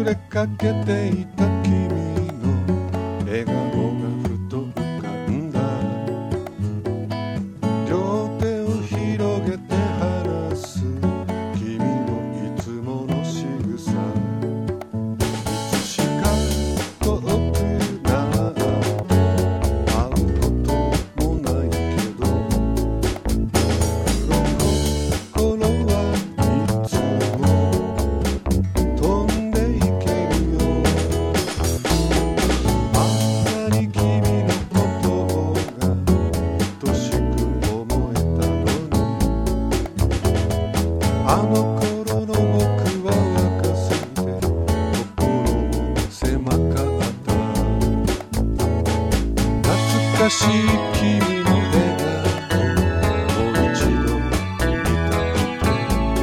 忘れかけていた君の笑顔がふと浮かんだ。両手を広げて話す君のいつもの仕草。いつしか遠くなって会うこともないけど、心はいつも飛んでいけるよ。あんなに君のことが愛しく思えたのに、あの頃の僕は若すぎて心も狭かった。懐かしい君の笑顔もう一度見たくて、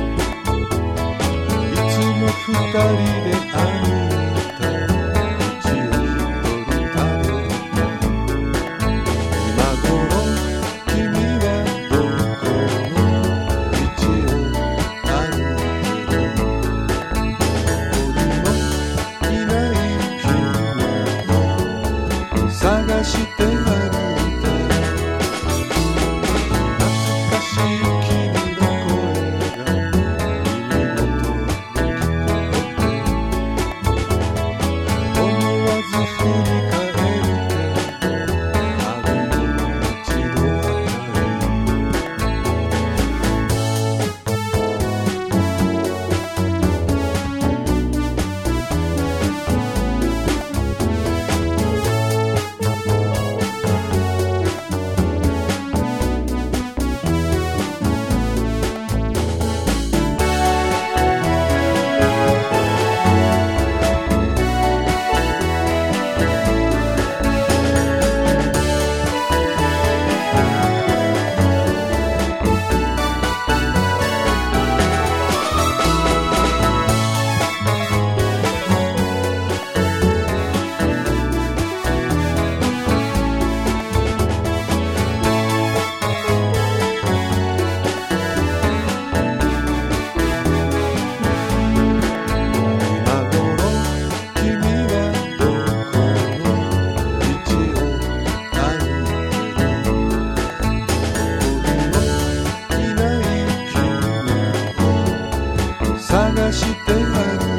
いつも二人で歩いた道を一人たどった。今頃君はどこの道を歩いてる。僕のいない君を探して歩いた。懐かしい君の声が耳元で聞こえて、思わず振り返るけど、あるよ一度ばかり。今頃君はどこの道を歩いてる。僕のいない君を探して歩いた。